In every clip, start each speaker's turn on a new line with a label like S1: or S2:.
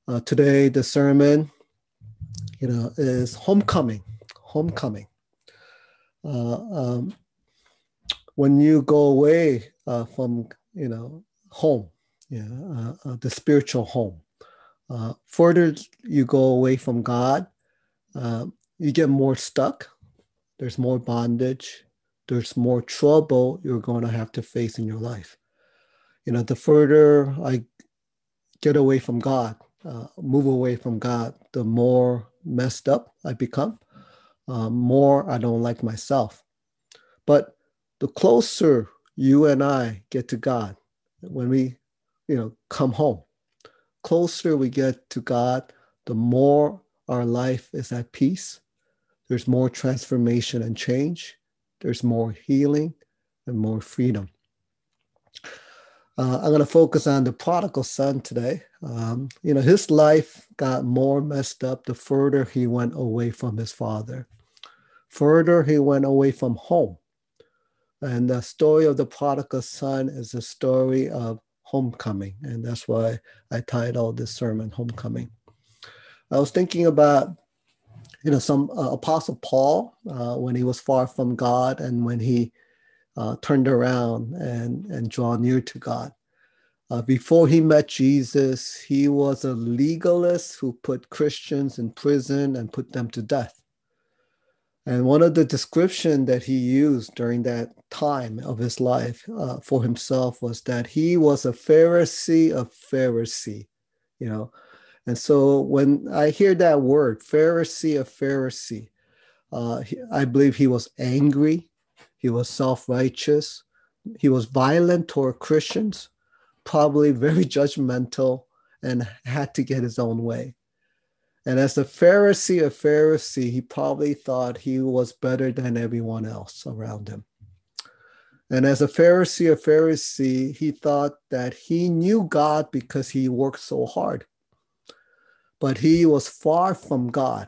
S1: Today, the sermon, is homecoming. Homecoming. Uh, um, when you go away from, home, the spiritual home, further you go away from God, you get more stuck. There's more bondage. There's more trouble you're going to have to face in your life. The further I get away from God, move away from God, the more messed up I become, more I don't like myself. But the closer you and I get to God, when we, come home, closer we get to God, the more our life is at peace. There's more transformation and change. There's more healing and more freedom. I'm going to focus on the prodigal son today. His life got more messed up the further he went away from his father. Further, he went away from home. And the story of the prodigal son is a story of homecoming. And that's why I titled this sermon, Homecoming. I was thinking about, some Apostle Paul when he was far from God and when he turned around and draw near to God. Before he met Jesus, he was a legalist who put Christians in prison and put them to death. And one of the description that he used during that time of his life for himself was that he was a Pharisee of Pharisee, And so when I hear that word, Pharisee of Pharisee, I believe he was angry. He was self-righteous. He was violent toward Christians, probably very judgmental, and had to get his own way. And as a Pharisee of Pharisee, he probably thought he was better than everyone else around him. And as a Pharisee of Pharisee, he thought that he knew God because he worked so hard. But he was far from God.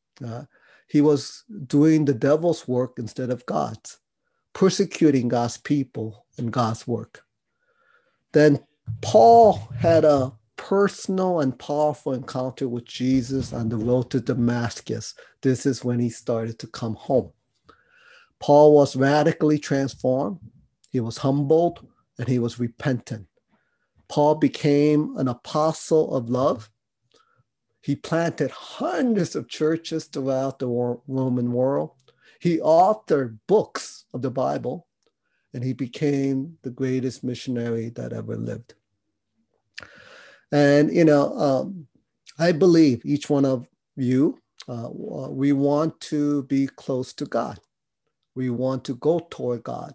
S1: He was doing the devil's work instead of God's, persecuting God's people and God's work. Then Paul had a personal and powerful encounter with Jesus on the road to Damascus. This is when he started to come home. Paul was radically transformed. He was humbled and he was repentant. Paul became an apostle of love. He planted hundreds of churches throughout the Roman world. He authored books of the Bible, and he became the greatest missionary that ever lived. And, I believe each one of you, we want to be close to God. We want to go toward God.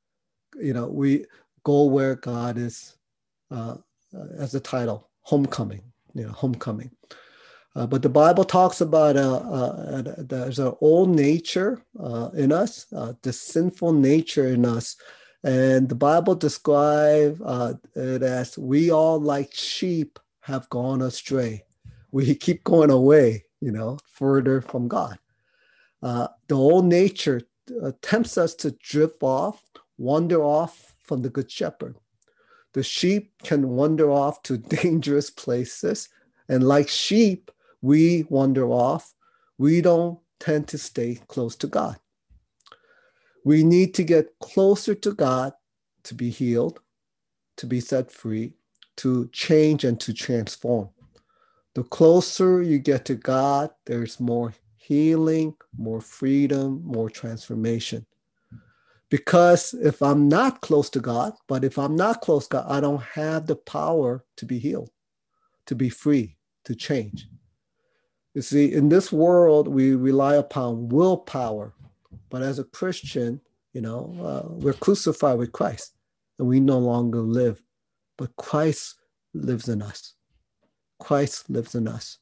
S1: We go where God is, as the title, homecoming, homecoming. But the Bible talks about there's an old nature in us, the sinful nature in us. And the Bible describes it as we all like sheep have gone astray. We keep going away, further from God. The old nature tempts us to drift off, wander off from the good shepherd. The sheep can wander off to dangerous places. And like sheep, we wander off. We don't tend to stay close to God. We need to get closer to God to be healed, to be set free, to change and to transform. The closer you get to God, there's more healing, more freedom, more transformation. Because if I'm not close to God, but if I'm not close to God, I don't have the power to be healed, to be free, to change. You see, in this world, we rely upon willpower. But as a Christian, we're crucified with Christ and we no longer live, but Christ lives in us. Christ lives in us.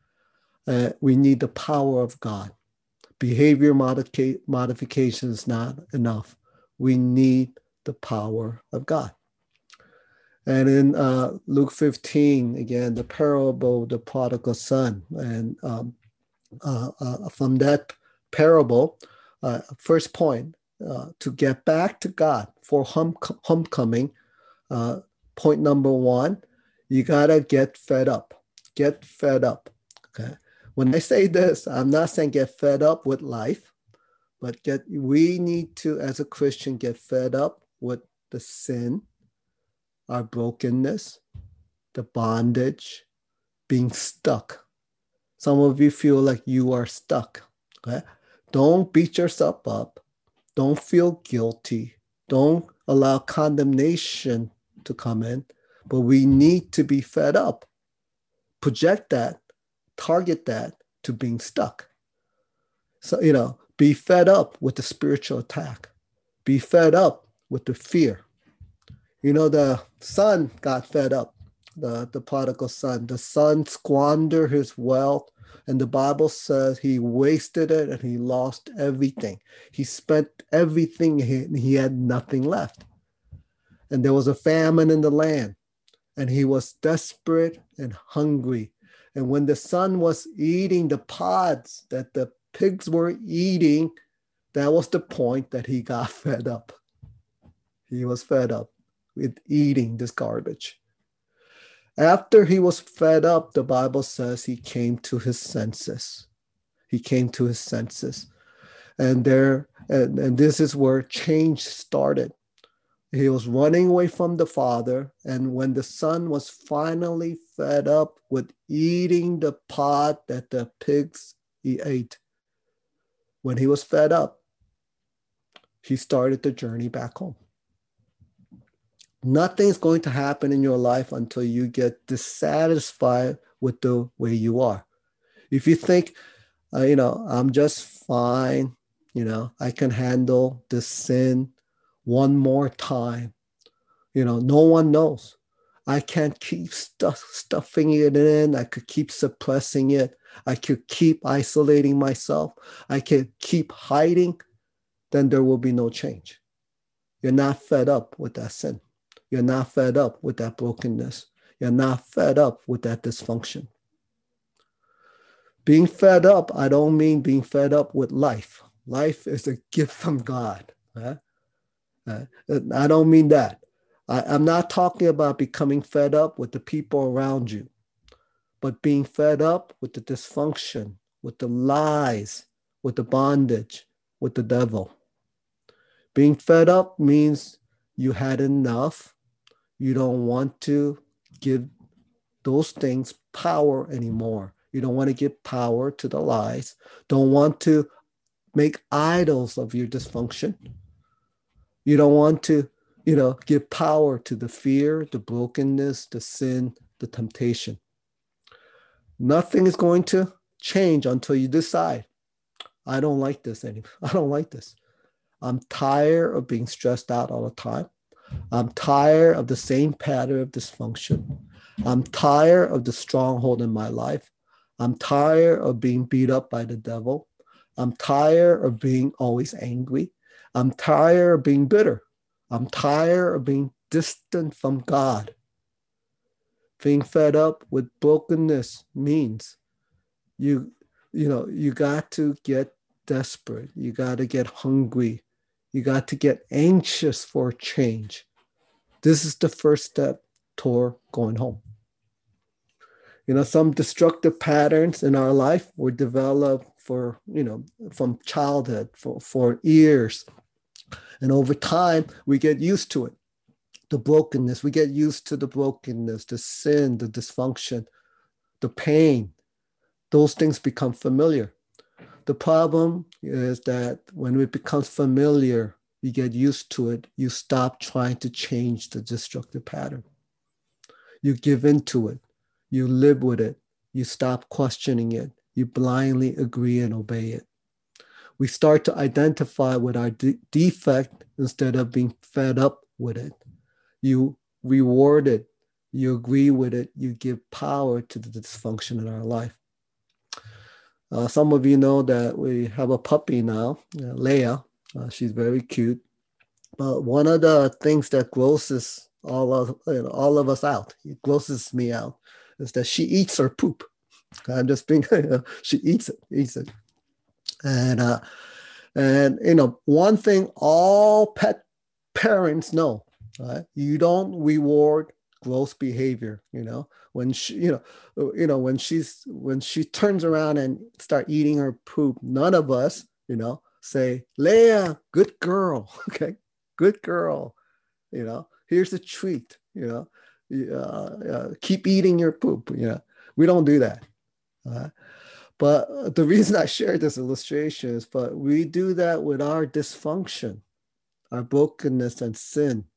S1: We need the power of God. Behavior modification is not enough. We need the power of God. And in Luke 15, again, the parable of the prodigal son. And from that parable, first point, to get back to God for homecoming, point number one, you got to get fed up. Get fed up. Okay. When I say this, I'm not saying get fed up with life, but we need to, as a Christian, get fed up with the sin, our brokenness, the bondage, being stuck. Some of you feel like you are stuck. Okay? Don't beat yourself up. Don't feel guilty. Don't allow condemnation to come in. But we need to be fed up. Project that, target that to being stuck. So, be fed up with the spiritual attack. Be fed up with the fear. The son got fed up, the prodigal son. The son squandered his wealth, and the Bible says he wasted it and he lost everything. He spent everything and he had nothing left. And there was a famine in the land, and he was desperate and hungry. And when the son was eating the pods that the pigs were eating, that was the point that he got fed up. He was fed up with eating this garbage. After he was fed up, the Bible says he came to his senses. He came to his senses. And this is where change started. He was running away from the father. And when the son was finally fed up with eating the pod that the pigs ate, when he was fed up, he started the journey back home. Nothing's going to happen in your life until you get dissatisfied with the way you are. If you think, I'm just fine, I can handle this sin one more time. No one knows. I can't keep stuffing it in. I could keep suppressing it. I could keep isolating myself. I could keep hiding. Then there will be no change. You're not fed up with that sin. You're not fed up with that brokenness. You're not fed up with that dysfunction. Being fed up, I don't mean being fed up with life. Life is a gift from God. Right? I don't mean that. I'm not talking about becoming fed up with the people around you, but being fed up with the dysfunction, with the lies, with the bondage, with the devil. Being fed up means you had enough. You don't want to give those things power anymore. You don't want to give power to the lies. Don't want to make idols of your dysfunction. You don't want to, give power to the fear, the brokenness, the sin, the temptation. Nothing is going to change until you decide, I don't like this anymore. I don't like this. I'm tired of being stressed out all the time. I'm tired of the same pattern of dysfunction. I'm tired of the stronghold in my life. I'm tired of being beat up by the devil. I'm tired of being always angry. I'm tired of being bitter. I'm tired of being distant from God. Being fed up with brokenness means you got to get desperate. You got to get hungry. You got to get anxious for from This is the first step toward going home. Some destructive patterns in our life were developed from childhood for years. And over time, we get used to it. The brokenness, we get used to the brokenness, the sin, the dysfunction, the pain. Those things become familiar. The problem is that when it becomes familiar, you get used to it. You stop trying to change the destructive pattern. You give into it. You live with it. You stop questioning it. You blindly agree and obey it. We start to identify with our defect instead of being fed up with it. You reward it. You agree with it. You give power to the dysfunction in our life. Some of you know that we have a puppy now, Leia. She's very cute. But one of the things that grosses all of us out, it grosses me out, is that she eats her poop. I'm just being, she eats it. And one thing all pet parents know, right? You don't reward gross behavior, when when she turns around and start eating her poop, none of us, say, Leah, good girl. Okay. Good girl. Here's a treat, keep eating your poop. We don't do that. But the reason I shared this illustration is, but we do that with our dysfunction, our brokenness and sin.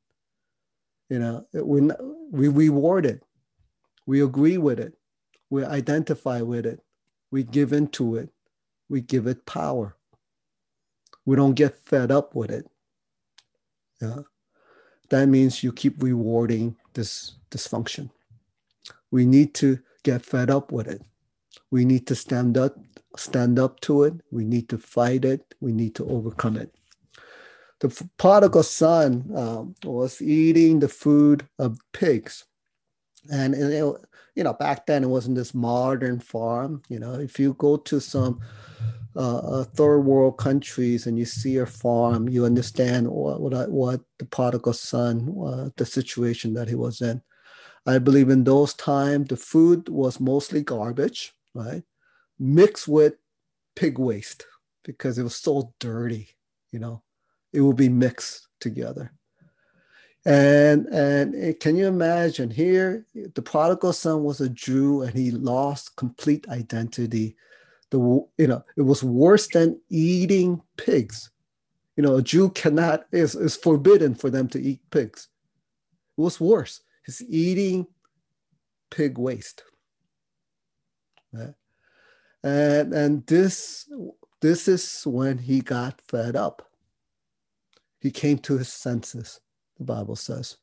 S1: We reward it. We agree with it. We identify with it. We give into it. We give it power. We don't get fed up with it. Yeah. That means you keep rewarding this dysfunction. We need to get fed up with it. We need to stand up to it. We need to fight it. We need to overcome it. The prodigal son was eating the food of pigs. And back then it wasn't this modern farm. If you go to some third world countries and you see a farm, you understand what the prodigal son, the situation that he was in. I believe in those times, the food was mostly garbage, right? Mixed with pig waste because it was so dirty, it will be mixed together. And can you imagine here, the prodigal son was a Jew and he lost complete identity. It was worse than eating pigs. A Jew is forbidden for them to eat pigs. It was worse. He's eating pig waste. Right? And this is when he got fed up. He came to his senses, the Bible says.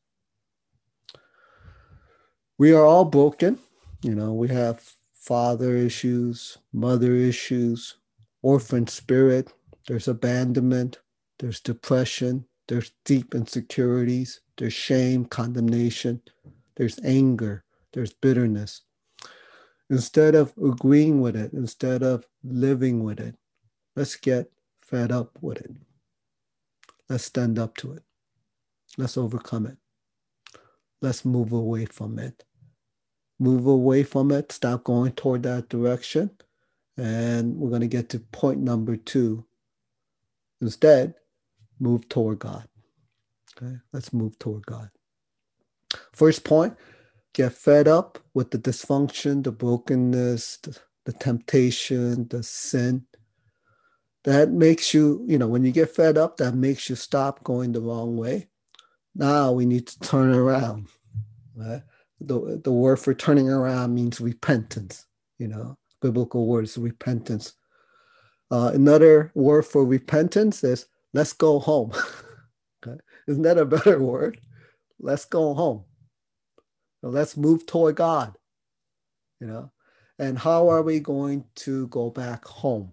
S1: We are all broken. We have father issues, mother issues, orphan spirit. There's abandonment. There's depression. There's deep insecurities. There's shame, condemnation. There's anger. There's bitterness. Instead of agreeing with it, instead of living with it, let's get fed up with it. Let's stand up to it. Let's overcome it. Let's move away from it. Move away from it. Stop going toward that direction. And we're going to get to point number 2. Instead, move toward God. Okay, let's move toward God. First point, get fed up with the dysfunction, the brokenness, the temptation, the sin. That makes you, when you get fed up, that makes you stop going the wrong way. Now we need to turn around. Right? The word for turning around means repentance. Biblical word is repentance. Another word for repentance is let's go home. Okay? Isn't that a better word? Let's go home. Let's move toward God. And how are we going to go back home?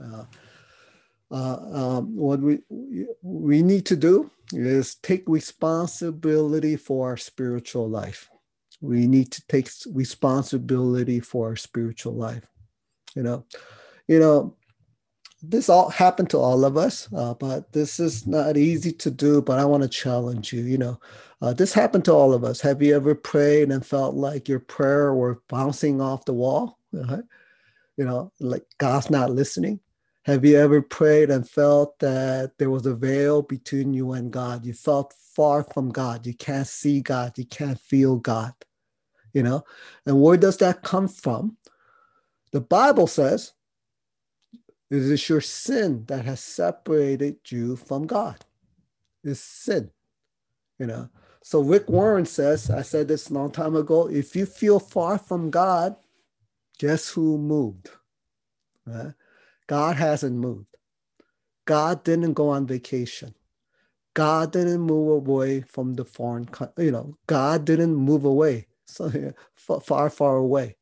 S1: What we need to do is take responsibility for our spiritual life. We need to take responsibility for our spiritual life. This all happened to all of us, but this is not easy to do. But I want to challenge you. This happened to all of us. Have you ever prayed and felt like your prayer were bouncing off the wall? Like God's not listening? Have you ever prayed and felt that there was a veil between you and God? You felt far from God. You can't see God. You can't feel God. And where does that come from? The Bible says it is your sin that has separated you from God. It's sin. So Rick Warren says, I said this a long time ago, if you feel far from God, guess who moved? Right? God hasn't moved. God didn't go on vacation. God didn't move away from the foreign, God didn't move away, so far, far away.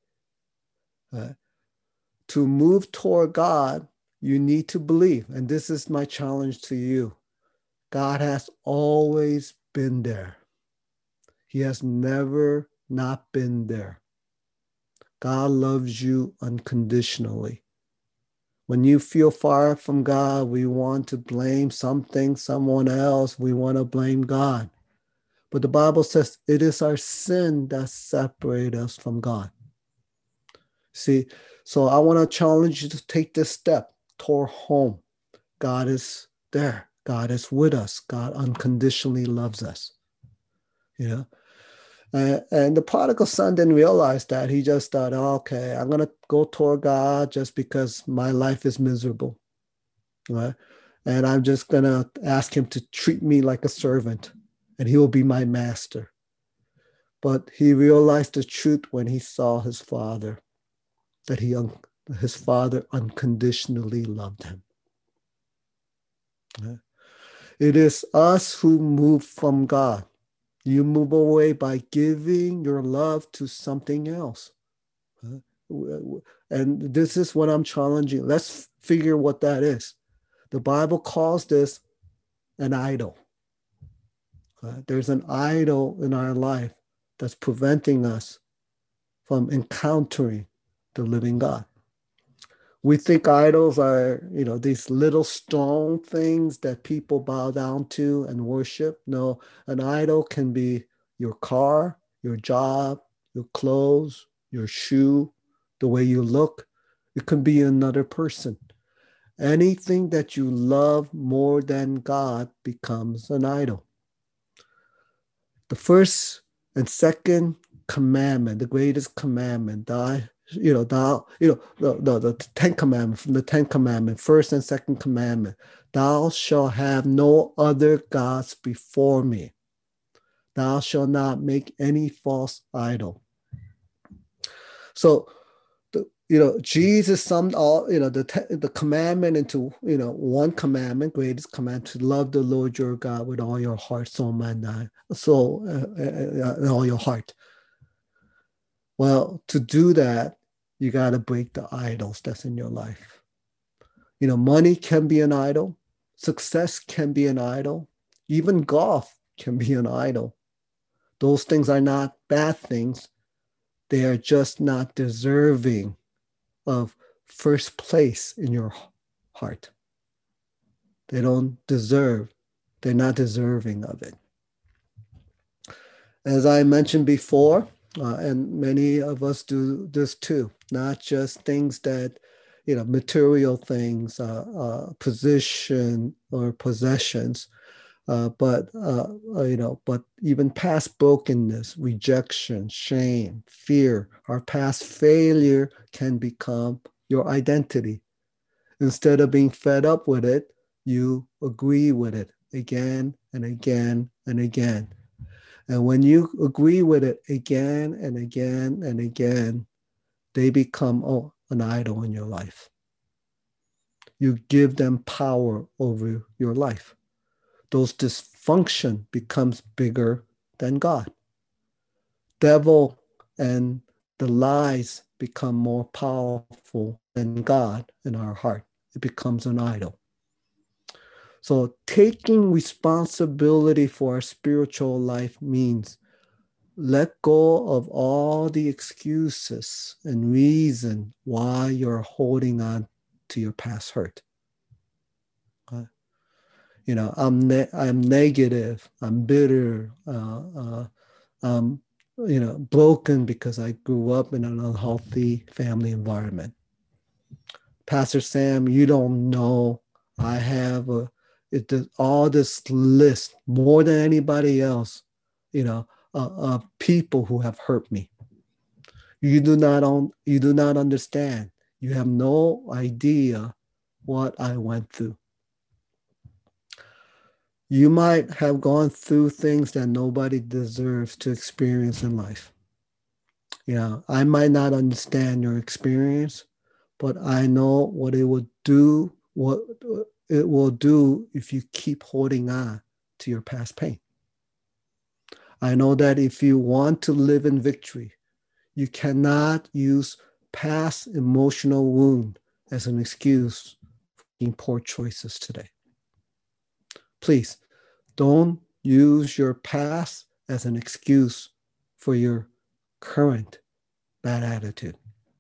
S1: To move toward God, you need to believe. And this is my challenge to you. God has always been there. He has never not been there. God loves you unconditionally. When you feel far from God, we want to blame something, someone else. We want to blame God. But the Bible says it is our sin that separates us from God. See, so I want to challenge you to take this step toward home. God is there. God is with us. God unconditionally loves us. You know, and the prodigal son didn't realize that. He just thought, oh, okay, I'm going to go toward God just because my life is miserable. Right? And I'm just going to ask him to treat me like a servant and he will be my master. But he realized the truth when he saw his father, that his father unconditionally loved him. Right? It is us who move from God. You move away by giving your love to something else. And this is what I'm challenging. Let's figure what that is. The Bible calls this an idol. There's an idol in our life that's preventing us from encountering the living God. We think idols are, these little stone things that people bow down to and worship. No, an idol can be your car, your job, your clothes, your shoe, the way you look. It can be another person. Anything that you love more than God becomes an idol. The first and second commandment, the greatest commandment, the 10 commandments, from the 10 commandments, first and second commandment, thou shalt have no other gods before me. Thou shalt not make any false idol. So, Jesus summed all, the commandment into, one commandment, greatest command, to love the Lord your God with all your heart, soul, mind, and all your heart. Well, to do that, you got to break the idols that's in your life. Money can be an idol. Success can be an idol. Even golf can be an idol. Those things are not bad things. They are just not deserving of first place in your heart. They're not deserving of it. As I mentioned before, and many of us do this too, not just things that, material things, position or possessions, but even past brokenness, rejection, shame, fear, our past failure can become your identity. Instead of being fed up with it, you agree with it again and again and again. And when you agree with it again and again and again, they become an idol in your life. You give them power over your life. Those dysfunction becomes bigger than God. Devil and the lies become more powerful than God in our heart. It becomes an idol. So taking responsibility for our spiritual life means let go of all the excuses and reason why you're holding on to your past hurt. I'm negative, I'm bitter, I'm broken because I grew up in an unhealthy family environment. Pastor Sam, you don't know, I have all this list, more than anybody else, of people who have hurt me. You do not understand. You have no idea what I went through. You might have gone through things that nobody deserves to experience in life. I might not understand your experience, but I know what it will do if you keep holding on to your past pain. I know that if you want to live in victory, you cannot use past emotional wound as an excuse for making poor choices today. Please, don't use your past as an excuse for your current bad attitude.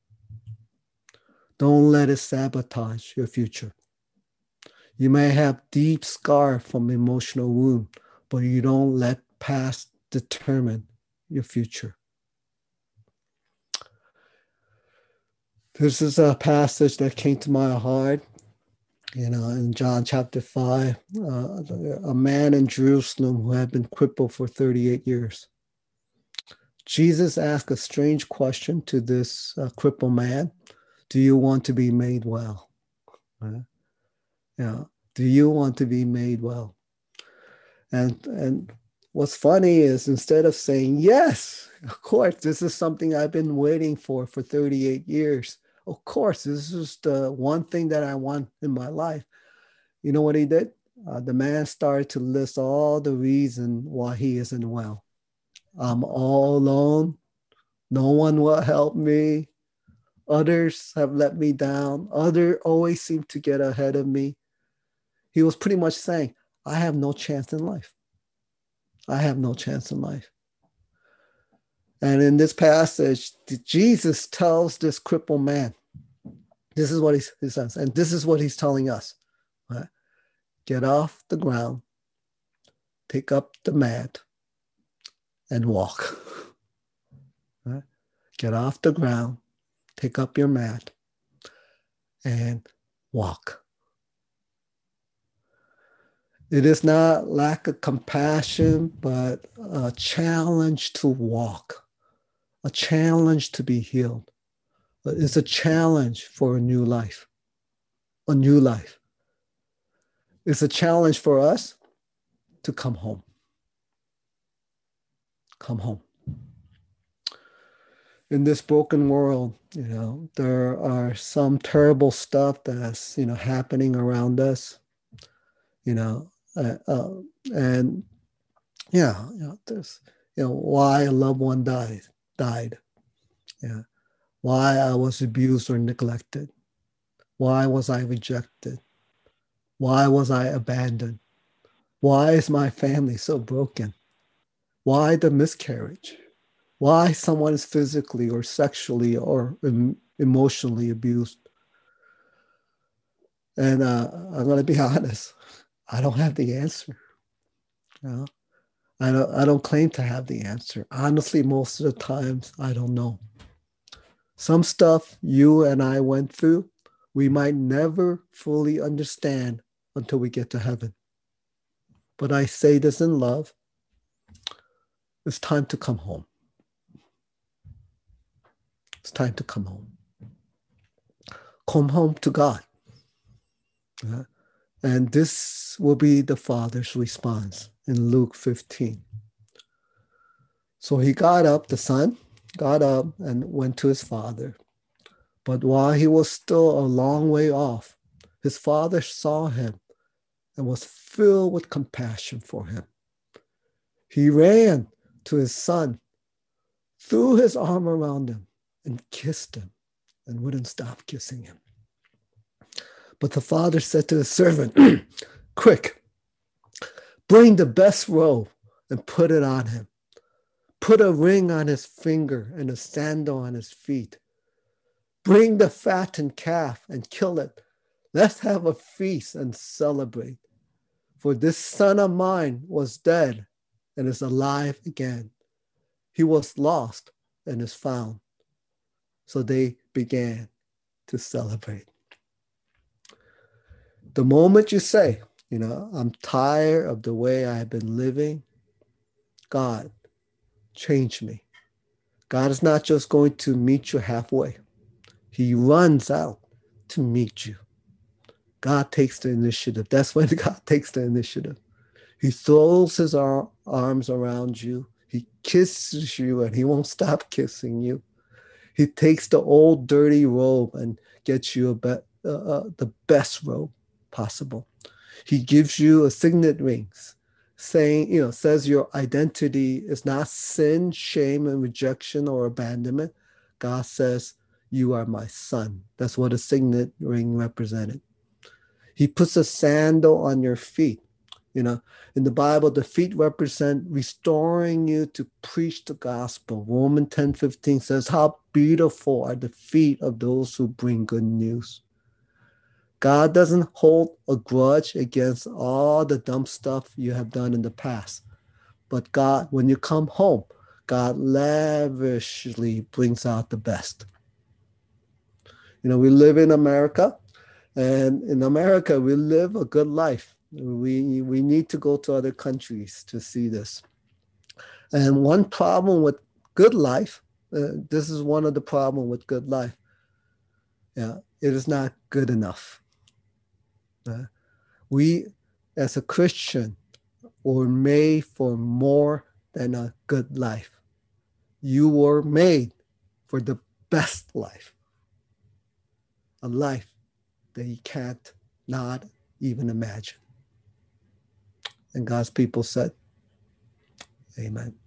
S1: Don't let it sabotage your future. You may have deep scar from emotional wound, but you don't let past determine your future. This is a passage that came to my heart, in John chapter 5, a man in Jerusalem who had been crippled for 38 years. Jesus asked a strange question to this crippled man. Do you want to be made well? Right? Do you want to be made well? And what's funny is instead of saying, yes, of course, this is something I've been waiting for 38 years. Of course, this is the one thing that I want in my life. You know what he did? The man started to list all the reasons why he isn't well. I'm all alone. No one will help me. Others have let me down. Others always seem to get ahead of me. He was pretty much saying, I have no chance in life. I have no chance in life. And in this passage, Jesus tells this crippled man, this is what he says, and this is what he's telling us. Right? Get off the ground, pick up the mat, and walk. Right? Get off the ground, pick up your mat, and walk. It is not lack of compassion, but a challenge to walk, a challenge to be healed. It's a challenge for a new life, a new life. It's a challenge for us to come home. Come home. In this broken world, there are some terrible stuff that's, happening around us, and there's, why a loved one died. Yeah. Why I was abused or neglected. Why was I rejected? Why was I abandoned? Why is my family so broken? Why the miscarriage? Why someone is physically or sexually or emotionally abused? And I'm going to be honest, I don't have the answer. I don't claim to have the answer. Honestly, most of the times, I don't know. Some stuff you and I went through, we might never fully understand until we get to heaven. But I say this in love. It's time to come home. It's time to come home. Come home to God. And this will be the Father's response in Luke 15. So he got up, the son got up and went to his father. But while he was still a long way off, his father saw him and was filled with compassion for him. He ran to his son, threw his arm around him, and kissed him, and wouldn't stop kissing him. But the father said to the servant, quick, bring the best robe and put it on him. Put a ring on his finger and a sandal on his feet. Bring the fattened calf and kill it. Let's have a feast and celebrate. For this son of mine was dead and is alive again. He was lost and is found. So they began to celebrate. The moment you say, I'm tired of the way I've been living, God, change me. God is not just going to meet you halfway. He runs out to meet you. God takes the initiative. That's when God takes the initiative. He throws his arms around you. He kisses you and he won't stop kissing you. He takes the old dirty robe and gets you the best robe possible. He gives you a signet rings saying, says your identity is not sin, shame, and rejection or abandonment. God says, you are my son. That's what a signet ring represented. He puts a sandal on your feet. In the Bible, the feet represent restoring you to preach the gospel. Romans 10:15 says, how beautiful are the feet of those who bring good news. God doesn't hold a grudge against all the dumb stuff you have done in the past, But God, when you come home, God lavishly brings out the best. We live in America, and in America, we live a good life. We need to go to other countries to see this. And one problem with good life, this is one of the problem with good life. Yeah, it is not good enough. We, as a Christian, were made for more than a good life. You were made for the best life, a life that you can't not even imagine. And God's people said, Amen.